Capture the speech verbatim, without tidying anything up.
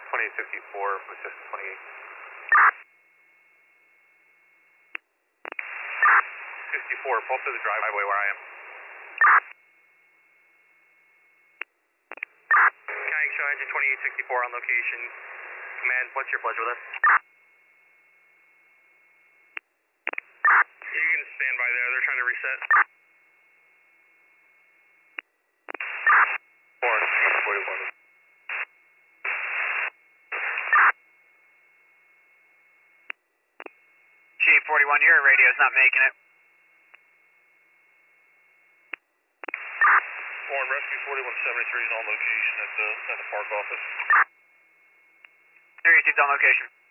twenty-eight sixty-four from System twenty-eight. sixty-four, pull through the driveway where I am. County Show Engine twenty-eight sixty-four on location. Command, what's your pleasure with us? You can stand by there, they're trying to reset. four, forty-one. Chief forty-one, your radio's not making it. Warren, Rescue forty-one seventy-three is on location at the, at the park office. thirty-six on location.